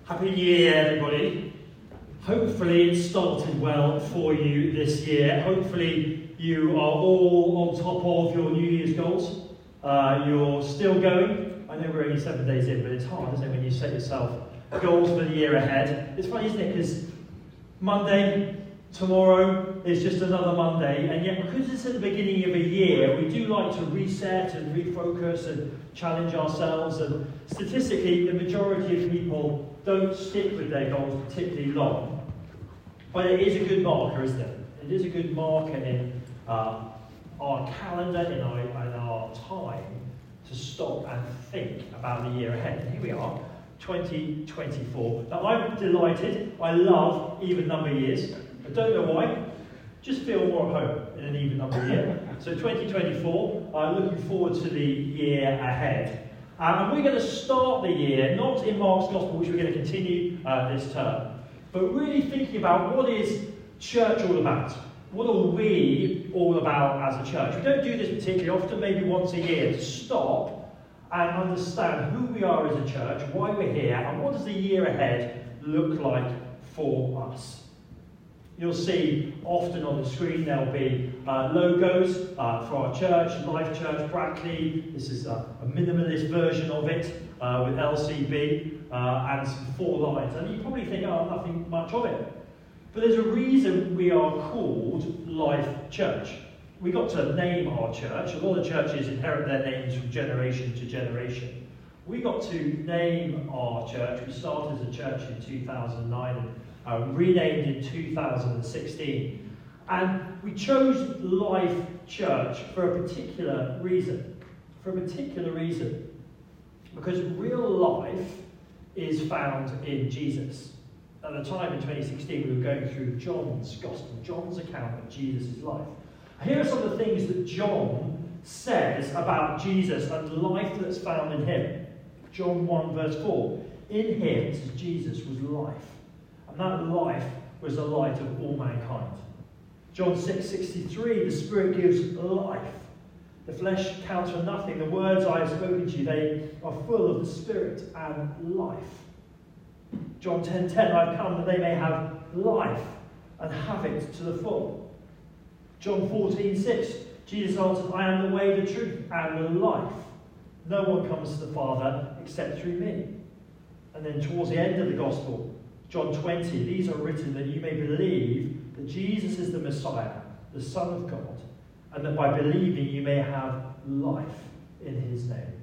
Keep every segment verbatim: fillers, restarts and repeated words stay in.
Happy New Year, everybody. Hopefully it started well for you this year. Hopefully you are all on top of your New Year's goals. Uh, you're still going. I know we're only seven days in, but it's hard, isn't it, when you set yourself goals for the year ahead. It's funny, isn't it, because Monday, tomorrow is just another Monday, and yet because it's at the beginning of a year, we do like to reset and refocus and challenge ourselves, and statistically the majority of people don't stick with their goals particularly long. But it is a good marker, isn't it? It is a good marker in uh, our calendar, in our, in our time, to stop and think about the year ahead. And here we are, twenty twenty-four. Now I'm delighted, I love even number years. I don't know why, just feel more at home in an even number year. So twenty twenty-four, I'm looking forward to the year ahead. Um, and we're going to start the year, not in Mark's Gospel, which we're going to continue uh, this term, but really thinking about what is church all about. What are we all about as a church? We don't do this particularly often, maybe once a year, to stop and understand who we are as a church, why we're here, and what does the year ahead look like for us. You'll see often on the screen there'll be uh, logos uh, for our church, Life Church Brackley. This is a, a minimalist version of it uh, with L C B uh, and some four lines. And you probably think, oh, nothing much of it. But there's a reason we are called Life Church. We got to name our church. A lot of churches inherit their names from generation to generation. We got to name our church. We started as a church in two thousand nine. And Uh, renamed in two thousand sixteen. And we chose Life Church for a particular reason. For a particular reason. Because real life is found in Jesus. At the time in twenty sixteen, we were going through John's Gospel, John's account of Jesus' life. Here are some of the things that John says about Jesus and life that's found in him. John one verse four. In him, says Jesus, was life. And that life was the light of all mankind. John six sixty-three, the Spirit gives life. The flesh counts for nothing. The words I have spoken to you, they are full of the Spirit and life. John ten ten, I've come that they may have life and have it to the full. John fourteen six, Jesus answered, I am the way, the truth, and the life. No one comes to the Father except through me. And then towards the end of the Gospel, John twenty, these are written that you may believe that Jesus is the Messiah, the Son of God, and that by believing you may have life in his name.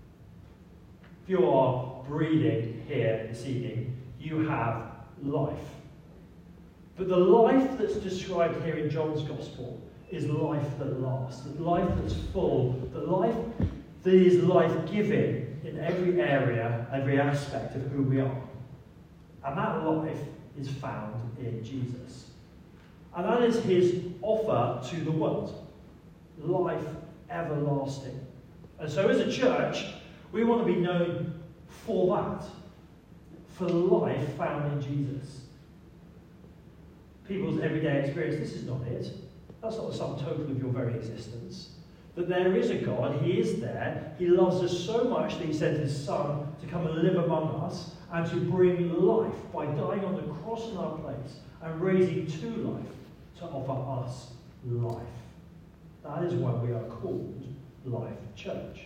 If you are breathing here this evening, you have life. But the life that's described here in John's Gospel is life that lasts, the life that's full, the life that is life-giving in every area, every aspect of who we are. And that life is found in Jesus. And that is his offer to the world. Life everlasting. And so as a church, we want to be known for that. For life found in Jesus. People's everyday experience, this is not it. That's not the sum total of your very existence. That there is a God, he is there, he loves us so much that he sent his Son to come and live among us and to bring life by dying on the cross in our place and raising to life to offer us life. That is why we are called Life Church.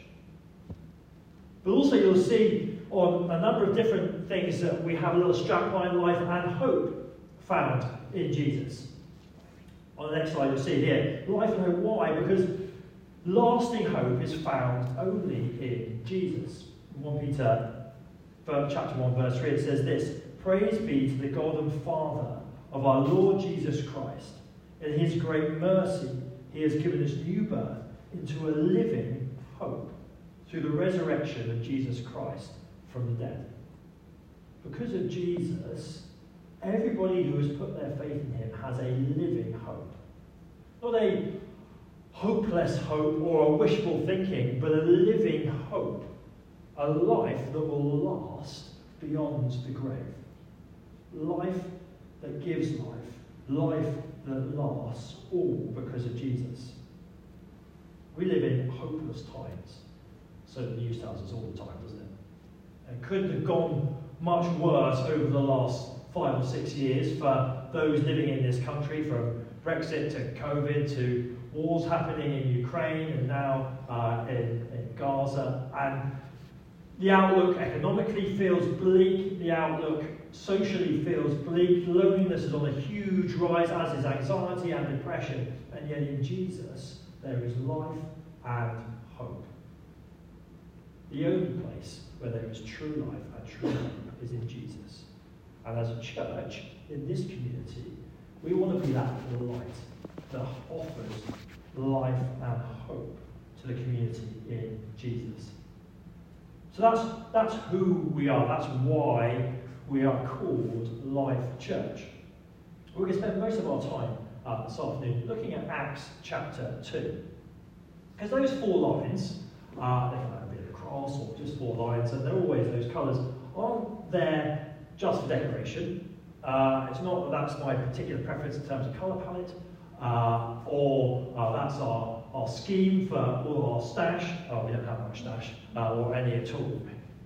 But also you'll see on a number of different things that we have a little strapline, life and hope found in Jesus. On the next slide you'll see here, life and hope. Why? Because lasting hope is found only in Jesus. In First Peter chapter one verse three, it says this, praise be to the God and Father of our Lord Jesus Christ. In his great mercy, he has given us new birth into a living hope through the resurrection of Jesus Christ from the dead. Because of Jesus, everybody who has put their faith in him has a living hope. Not a hopeless hope or a wishful thinking, but a living hope. A life that will last beyond the grave. Life that gives life. Life that lasts, all because of Jesus. We live in hopeless times. So the news tells us all the time, doesn't it? And couldn't have gone much worse over the last five or six years for those living in this country, from Brexit to COVID to wars happening in Ukraine and now uh, in, in Gaza. And the outlook economically feels bleak, the outlook socially feels bleak, loneliness is on a huge rise, as is anxiety and depression, and yet in Jesus there is life and hope. The only place where there is true life and true hope is in Jesus. And as a church, in this community, we want to be that light that offers life and hope to the community in Jesus. So that's, that's who we are. That's why we are called Life Church. We're going to spend most of our time uh, this afternoon looking at Acts chapter two. Because those four lines, uh, they can have a bit of a cross or just four lines, and they're always those colours, aren't there just for decoration. Uh, it's not that that's my particular preference in terms of colour palette, uh, or uh, that's our, our scheme for all our stash. Oh, we don't have much stash, uh, or any at all.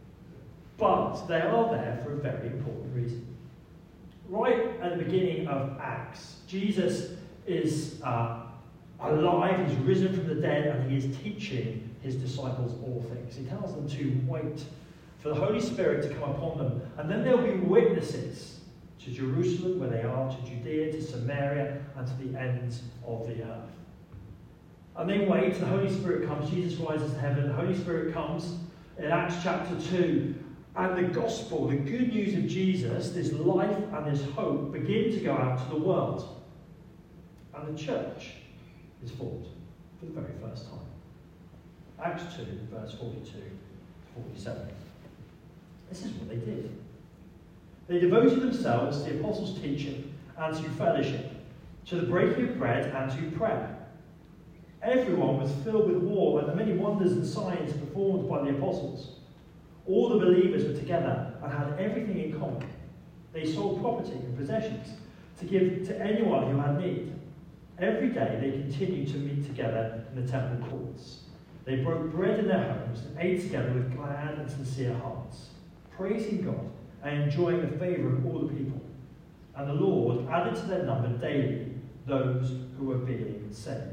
But they are there for a very important reason. Right at the beginning of Acts, Jesus is uh, alive, he's risen from the dead, and he is teaching his disciples all things. He tells them to wait for the Holy Spirit to come upon them, and then they'll be witnesses to Jerusalem, where they are, to Judea, to Samaria, and to the ends of the earth. And they wait, the Holy Spirit comes, Jesus rises to heaven, the Holy Spirit comes in Acts chapter two, and the gospel, the good news of Jesus, this life and this hope, begin to go out to the world. And the church is formed for the very first time. Acts two, verse forty-two to forty-seven. This is what they did. They devoted themselves to the apostles' teaching and to fellowship, to the breaking of bread and to prayer. Everyone was filled with awe at the many wonders and signs performed by the apostles. All the believers were together and had everything in common. They sold property and possessions to give to anyone who had need. Every day they continued to meet together in the temple courts. They broke bread in their homes and ate together with glad and sincere hearts, praising God and enjoying the favour of all the people. And the Lord added to their number daily those who were being saved.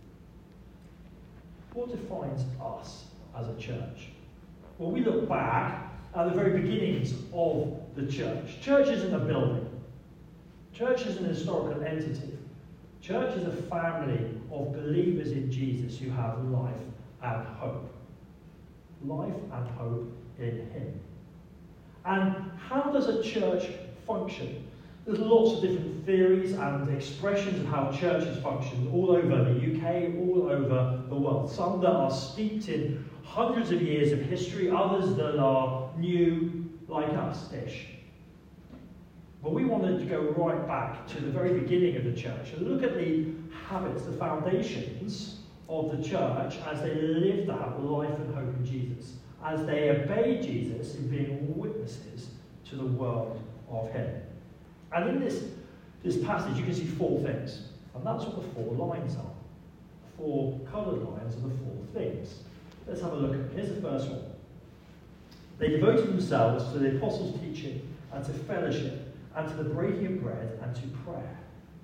What defines us as a church? Well, we look back at the very beginnings of the church. Church isn't a building. Church isn't an historical entity. Church is a family of believers in Jesus who have life and hope. Life and hope in him. And how does a church function? There's lots of different theories and expressions of how churches function all over the U K, all over the world. Some that are steeped in hundreds of years of history, others that are new, like us-ish. But we wanted to go right back to the very beginning of the church and look at the habits, the foundations of the church as they lived out life and hope in Jesus, as they obeyed Jesus in being witnesses to the world of him. And in this, this passage, you can see four things. And that's what the four lines are. The four coloured lines are the four things. Let's have a look at it. Here's the first one. They devoted themselves to the apostles' teaching and to fellowship and to the breaking of bread and to prayer.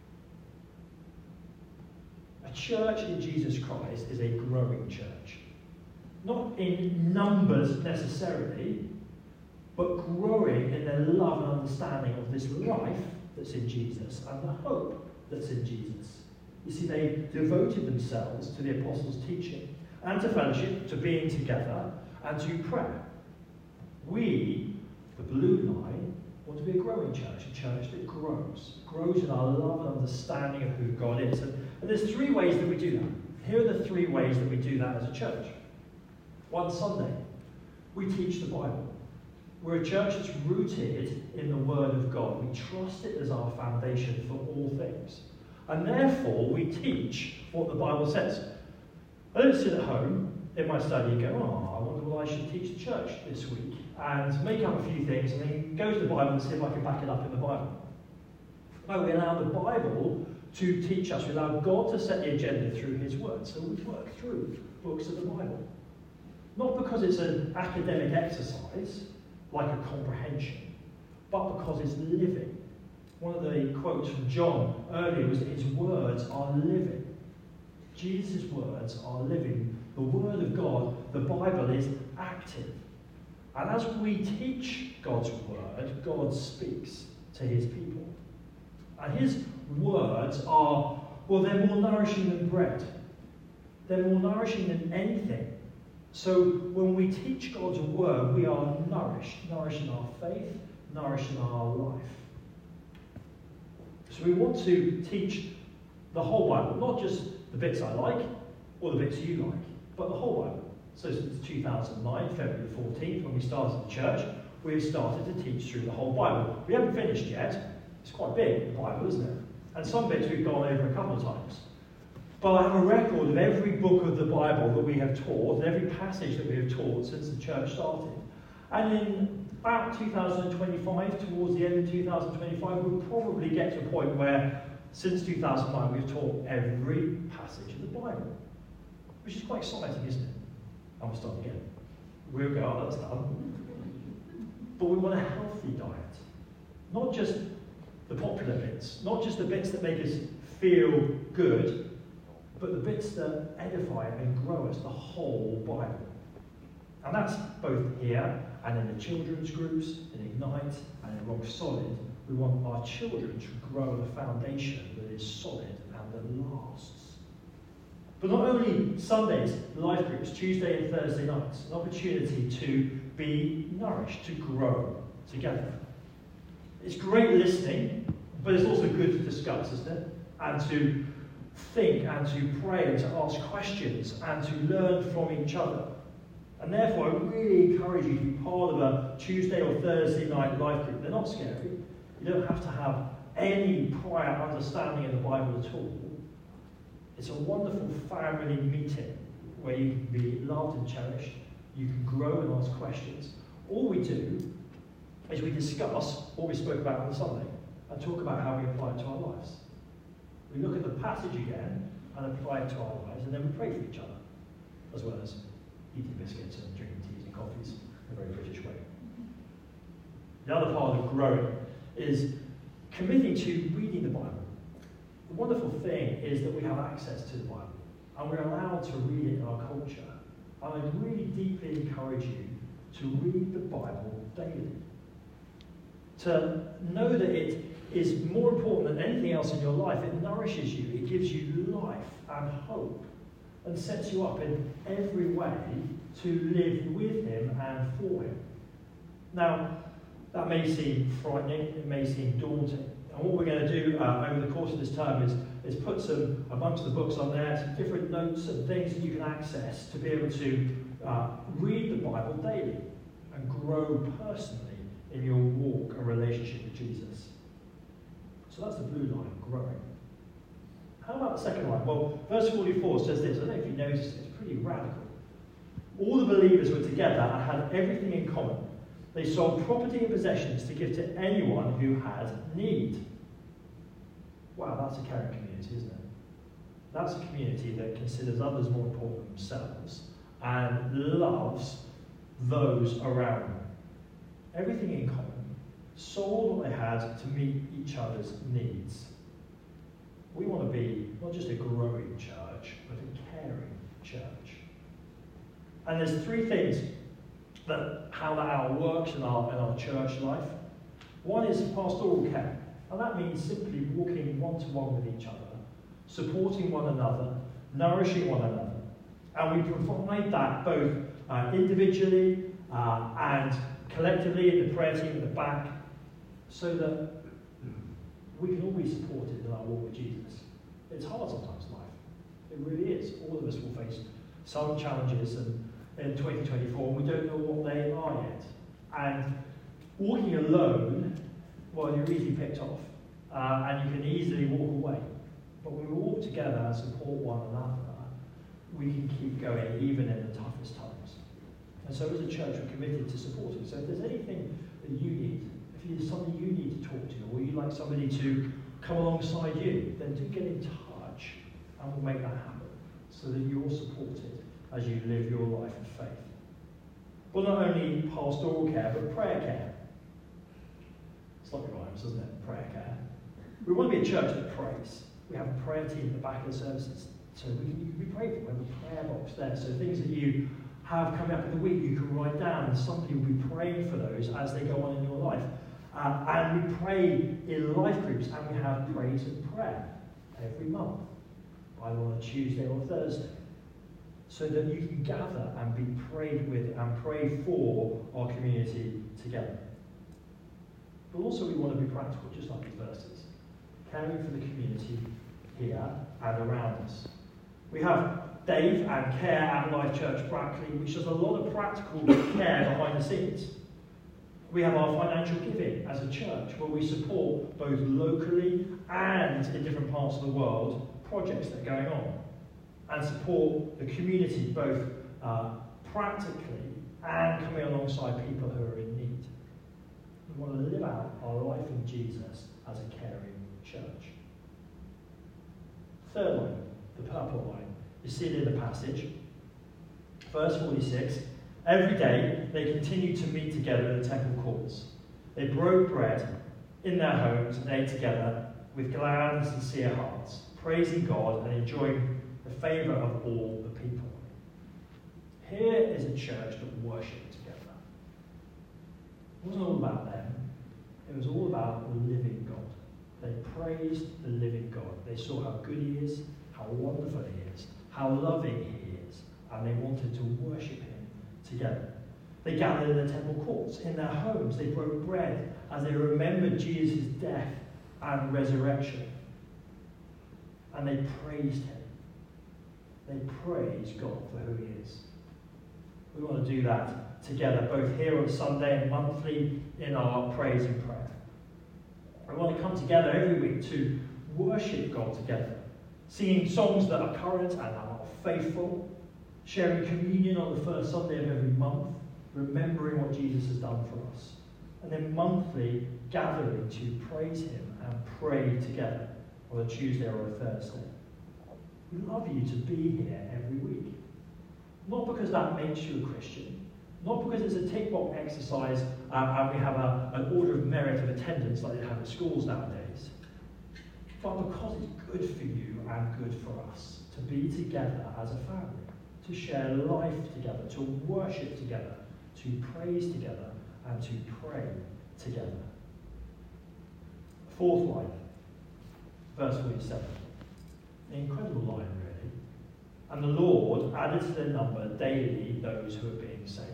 A church in Jesus Christ is a growing church. Not in numbers necessarily, but growing in their love and understanding of this life that's in Jesus and the hope that's in Jesus. You see, they devoted themselves to the apostles' teaching and to fellowship, to being together, and to prayer. We, the blue line, want to be a growing church, a church that grows, grows in our love and understanding of who God is. And, and there's three ways that we do that. Here are the three ways that we do that as a church. One Sunday, we teach the Bible. We're a church that's rooted in the Word of God. We trust it as our foundation for all things. And therefore, we teach what the Bible says. I don't sit at home in my study and go, oh, I wonder what I should teach the church this week, and make up a few things and then go to the Bible and see if I can back it up in the Bible. No, we allow the Bible to teach us. We allow God to set the agenda through his Word. So we work through books of the Bible. Not because it's an academic exercise, like a comprehension, but because it's living. One of the quotes from John earlier was that his words are living. Jesus' words are living. The Word of God, the Bible, is active. And as we teach God's Word, God speaks to his people. And his words are, well, they're more nourishing than bread. They're more nourishing than anything. So when we teach God's Word, we are nourished, nourished in our faith, nourished in our life. So we want to teach the whole Bible, not just the bits I like or the bits you like, but the whole Bible. So since two thousand nine, February fourteenth, when we started the church, we've started to teach through the whole Bible. We haven't finished yet. It's quite big, the Bible, isn't it? And some bits we've gone over a couple of times. But I have a record of every book of the Bible that we have taught, and every passage that we have taught since the church started. And in about two thousand twenty-five, towards the end of two thousand twenty-five, we'll probably get to a point where, since two thousand nine, we've taught every passage of the Bible. Which is quite exciting, isn't it? And we'll start again. We'll go, oh, that's done. But we want a healthy diet. Not just the popular bits, not just the bits that make us feel good, but the bits that edify and grow us, the whole Bible. And that's both here and in the children's groups, in Ignite and in Rock Solid. We want our children to grow on a foundation that is solid and that lasts. But not only Sundays, life groups, Tuesday and Thursday nights, an opportunity to be nourished, to grow together. It's great listening, but it's also good to discuss, isn't it? And to think and to pray and to ask questions and to learn from each other. And therefore, I really encourage you to be part of a Tuesday or Thursday night life group. They're not scary. You don't have to have any prior understanding of the Bible at all. It's a wonderful family meeting where you can be loved and cherished. You can grow and ask questions. All we do is we discuss what we spoke about on the Sunday and talk about how we apply it to our lives. We look at the passage again and apply it to our lives, and then we pray for each other, as well as eating biscuits and drinking teas and coffees in a very British way. The other part of growing is committing to reading the Bible. The wonderful thing is that we have access to the Bible, and we're allowed to read it in our culture. And I really deeply encourage you to read the Bible daily. To know that it is more important than anything else in your life. It nourishes you, it gives you life and hope, and sets you up in every way to live with him and for him. Now, that may seem frightening, it may seem daunting. And what we're going to do uh, over the course of this term is, is put some, amongst the books on there, some different notes and things that you can access to be able to uh, read the Bible daily and grow personally in your walk and relationship with Jesus. So that's the blue line, growing. How about the second line? Well, verse forty-four says this. I don't know if you noticed it. It's pretty radical. All the believers were together and had everything in common. They sold property and possessions to give to anyone who had need. Wow, that's a caring community, isn't it? That's a community that considers others more important than themselves and loves those around them. Everything in common. Sold what they had to meet each other's needs. We want to be not just a growing church, but a caring church. And there's three things that how that our works in our, in our church life. One is pastoral care, and that means simply walking one-to-one with each other, supporting one another, nourishing one another. And we provide that both uh, individually uh, and collectively in the prayer team at the back, so that we can all be supported in our walk with Jesus. It's hard sometimes, life. It really is. All of us will face some challenges and in twenty twenty-four, we don't know what they are yet. And walking alone, well, you're easily picked off, uh, and you can easily walk away. But when we walk together and support one another, we can keep going even in the toughest times. And so as a church, we're committed to supporting. So if there's anything that you need, if there's somebody you need to talk to, or you'd like somebody to come alongside you, then do get in touch, and we'll make that happen, so that you're supported as you live your life of faith. Well, not only pastoral care, but prayer care. Slightly rhymes, doesn't it? Prayer care. We want to be a church that prays. We have a prayer team at the back of the services, so we can, you can be prayed for. We have a prayer box there, so things that you have coming up in the week, you can write down, and somebody will be praying for those as they go on in your life. Uh, and we pray in life groups, and we have praise and prayer every month, either on a Tuesday or Thursday, so that you can gather and be prayed with and pray for our community together. But also we want to be practical, just like these verses, caring for the community here and around us. We have Dave and Care and Life Church Brackley, which does a lot of practical care behind the scenes. We have our financial giving as a church, where we support both locally and in different parts of the world projects that are going on, and support the community both uh, practically and coming alongside people who are in need. We want to live out our life in Jesus as a caring church. Third line, the purple line, you see it in the passage. Verse forty-six, every day they continued to meet together in the temple courts. They broke bread in their homes and ate together with glad and sincere hearts, praising God and enjoying the favour of all the people. Here is a church that worshipped together. It wasn't all about them. It was all about the living God. They praised the living God. They saw how good he is, how wonderful he is, how loving he is, and they wanted to worship him together. They gathered in the temple courts, in their homes. They broke bread as they remembered Jesus' death and resurrection. And they praised him. They praised God for who he is. We want to do that together, both here on Sunday and monthly in our praise and prayer. We want to come together every week to worship God together, singing songs that are current and are faithful, sharing communion on the first Sunday of every month, remembering what Jesus has done for us, and then monthly gathering to praise him and pray together on a Tuesday or a Thursday. We love you to be here every week. Not because that makes you a Christian, not because it's a tick box exercise uh, and we have a, an order of merit of attendance like they have at schools nowadays, but because it's good for you and good for us to be together as a family, to share life together, to worship together, to praise together, and to pray together. Fourth line, verse forty-seven. An incredible line, really. And the Lord added to their number daily those who are being saved.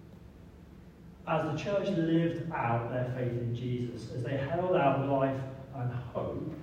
As the church lived out their faith in Jesus, as they held out life and hope,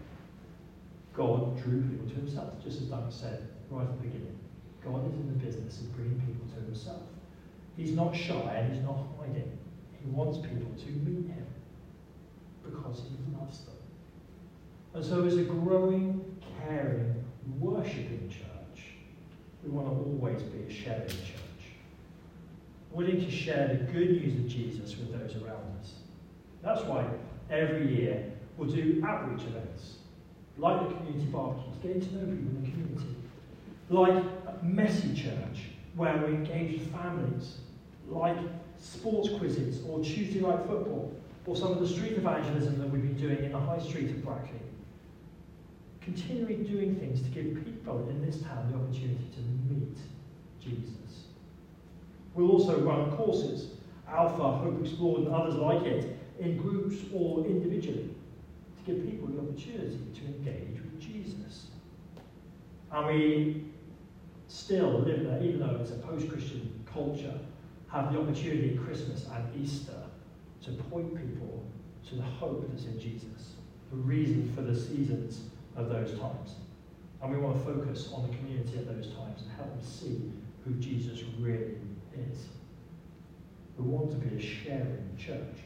God drew people to himself, just as Doug said right at the beginning. God is in the business of bringing people to himself. He's not shy and he's not hiding. He wants people to meet him because he loves them. And so as a growing, caring, worshipping church, we want to always be a sharing church, willing to share the good news of Jesus with those around us. That's why every year we'll do outreach events, like the community barbecues, getting to know people in the community, like a messy church, where we engage with families, like sports quizzes, or Tuesday night football, or some of the street evangelism that we've been doing in the high street of Brackley. Continually doing things to give people in this town the opportunity to meet Jesus. We'll also run courses, Alpha, Hope Explored, and others like it, in groups or individually, to give people the opportunity to engage with Jesus. And we still live there, even though it's a post-Christian culture, have the opportunity at Christmas and Easter to point people to the hope that's in Jesus, the reason for the seasons of those times. And we want to focus on the community at those times and help them see who Jesus really is. We want to be a sharing church.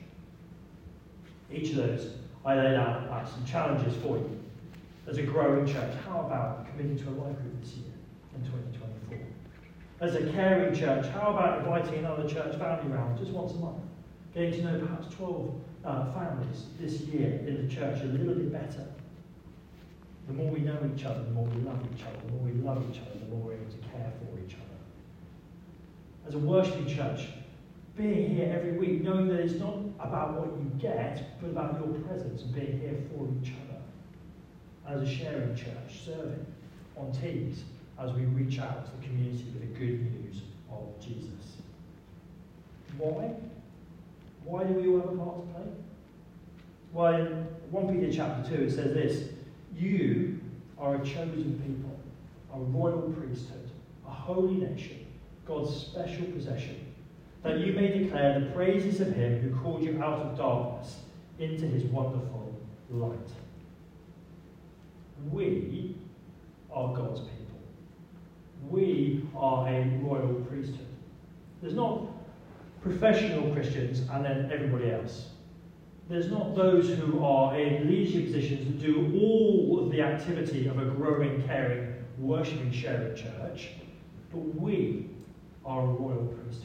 Each of those, I laid out uh, some challenges for you. As a growing church, how about committing to a life group this year in twenty twenty-four? As a caring church, how about inviting another church family round just once a month? Getting to know perhaps twelve uh, families this year in the church a little bit better. The more we know each other, the more we love each other. The more we love each other, the more we're able to care for each other. As a worshiping church, being here every week, knowing that it's not about what you get, but about your presence and being here for each other. As a sharing church, serving on teams as we reach out to the community with the good news of Jesus. Why? Why do we all have a part to play? Well, in First Peter chapter two, it says this: you are a chosen people, a royal priesthood, a holy nation, God's special possession, that you may declare the praises of him who called you out of darkness into his wonderful light. We are God's people. We are a royal priesthood. There's not professional Christians and then everybody else. There's not those who are in leadership positions that do all of the activity of a growing, caring, worshipping, sharing church, but we are a royal priesthood.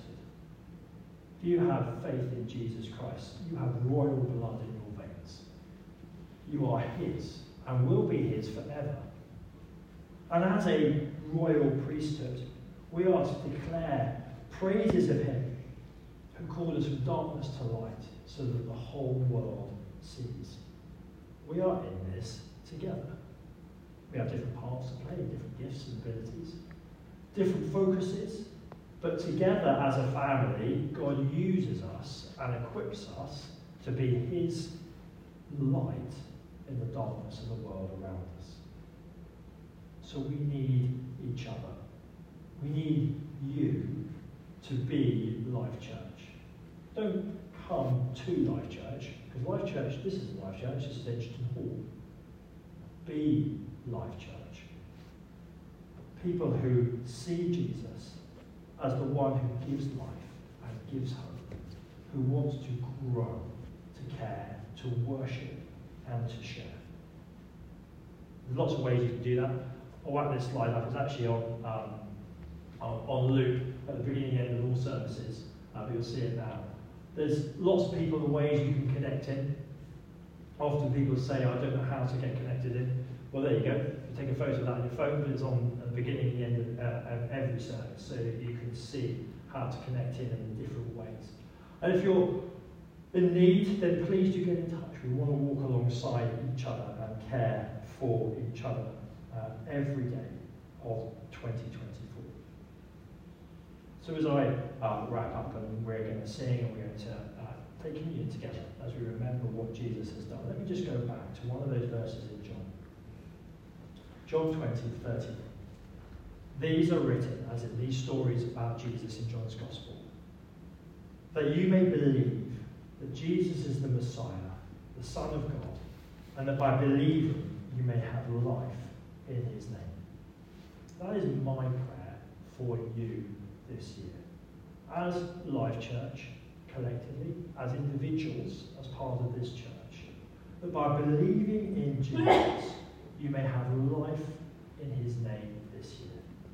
Do you have faith in Jesus Christ? You have royal blood in your veins. You are his and will be his forever. And as a royal priesthood, we are to declare praises of him who called us from darkness to light so that the whole world sees. We are in this together. We have different parts to play, different gifts and abilities, different focuses, but together as a family, God uses us and equips us to be his light in the darkness of the world around us. So we need each other. We need you to be Life Church. Don't come to Life Church, because Life Church, this isn't Life Church, this is Edgerton Hall. Be Life Church. People who see Jesus as the one who gives life and gives hope, who wants to grow, to care, to worship, and to share. There's lots of ways you can do that. I'll wrap this slide up. It's actually on, um, on, on loop at the beginning and end of all services, uh, but you'll see it now. There's lots of people and ways you can connect in. Often people say, I don't know how to get connected in. Well, there you go. You take a photo of that on your phone, but it's on at the beginning and the end of, uh, of every service, so that you can see how to connect in in different ways. And if you're in need, then please do get in touch. We want to walk alongside each other and care for each other uh, every day of twenty twenty-four. So as I uh, wrap up, and we're going to sing and we're going to uh, take communion together as we remember what Jesus has done, let me just go back to one of those verses in John. John twenty, thirty. These are written, as in these stories about Jesus in John's Gospel, that you may believe that Jesus is the Messiah, the Son of God, and that by believing you may have life in his name. That is my prayer for you this year. As Life Church, collectively, as individuals, as part of this church, that by believing in Jesus, you may have life in his name this year.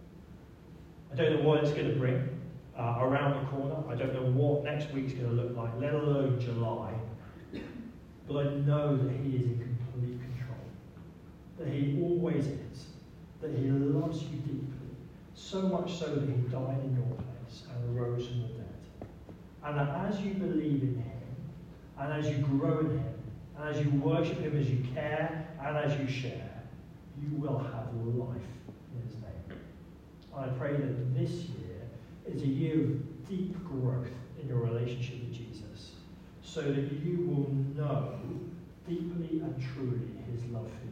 I don't know what it's going to bring uh, around the corner. I don't know what next week's going to look like, let alone July. But I know that he is in complete control. That he always is. That he loves you deeply. So much so that he died in your place and rose from the dead. And that as you believe in him, and as you grow in him, and as you worship him, as you care, and as you share, you will have life in his name. I pray that this year is a year of deep growth in your relationship with Jesus, so that you will know deeply and truly his love for you.